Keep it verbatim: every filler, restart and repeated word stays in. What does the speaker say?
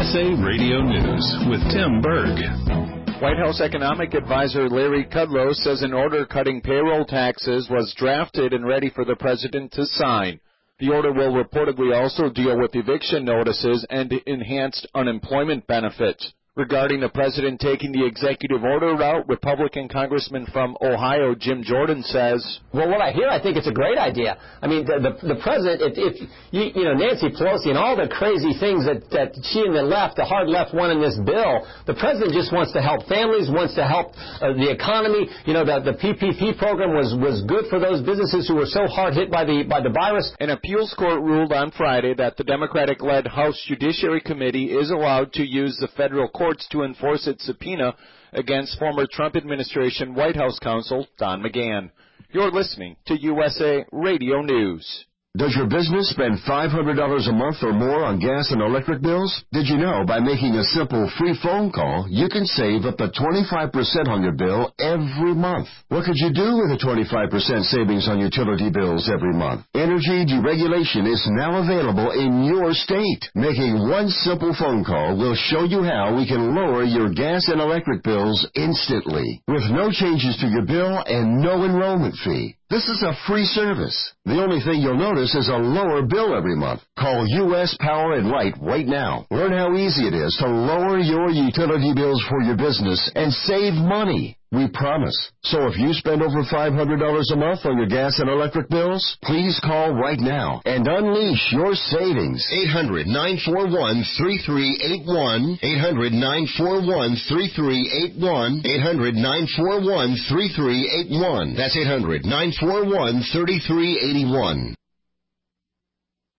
S A Radio News with Tim Berg. White House economic advisor Larry Kudlow says an order cutting payroll taxes was drafted and ready for the president to sign. The order will reportedly also deal with eviction notices and enhanced unemployment benefits. Regarding the president taking the executive order route, Republican Congressman from Ohio Jim Jordan says, well, what I hear, I think it's a great idea. I mean, the the, the president, if, if you, you know, Nancy Pelosi and all the crazy things that, that she and the left, the hard left, want in this bill, the president just wants to help families, wants to help uh, the economy. You know, the, the P P P program was, was good for those businesses who were so hard hit by the by the virus. An appeals court ruled on Friday that the Democratic-led House Judiciary Committee is allowed to use the federal court to enforce its subpoena against former Trump administration White House counsel Don McGahn. You're listening to U S A Radio News. Does your business spend five hundred dollars a month or more on gas and electric bills? Did you know by making a simple free phone call, you can save up to twenty-five percent on your bill every month? What could you do with a twenty-five percent savings on utility bills every month? Energy deregulation is now available in your state. Making one simple phone call will show you how we can lower your gas and electric bills instantly, with no changes to your bill and no enrollment fee. This is a free service. The only thing you'll notice is a lower bill every month. Call U S Power and Light right now. Learn how easy it is to lower your utility bills for your business and save money. We promise. So if you spend over five hundred dollars a month on your gas and electric bills, please call right now and unleash your savings. eight hundred, nine four one, three three eight one. eight hundred, nine four one, three three eight one. eight hundred, nine four one, three three eight one. That's eight hundred, nine four one, three three eight one.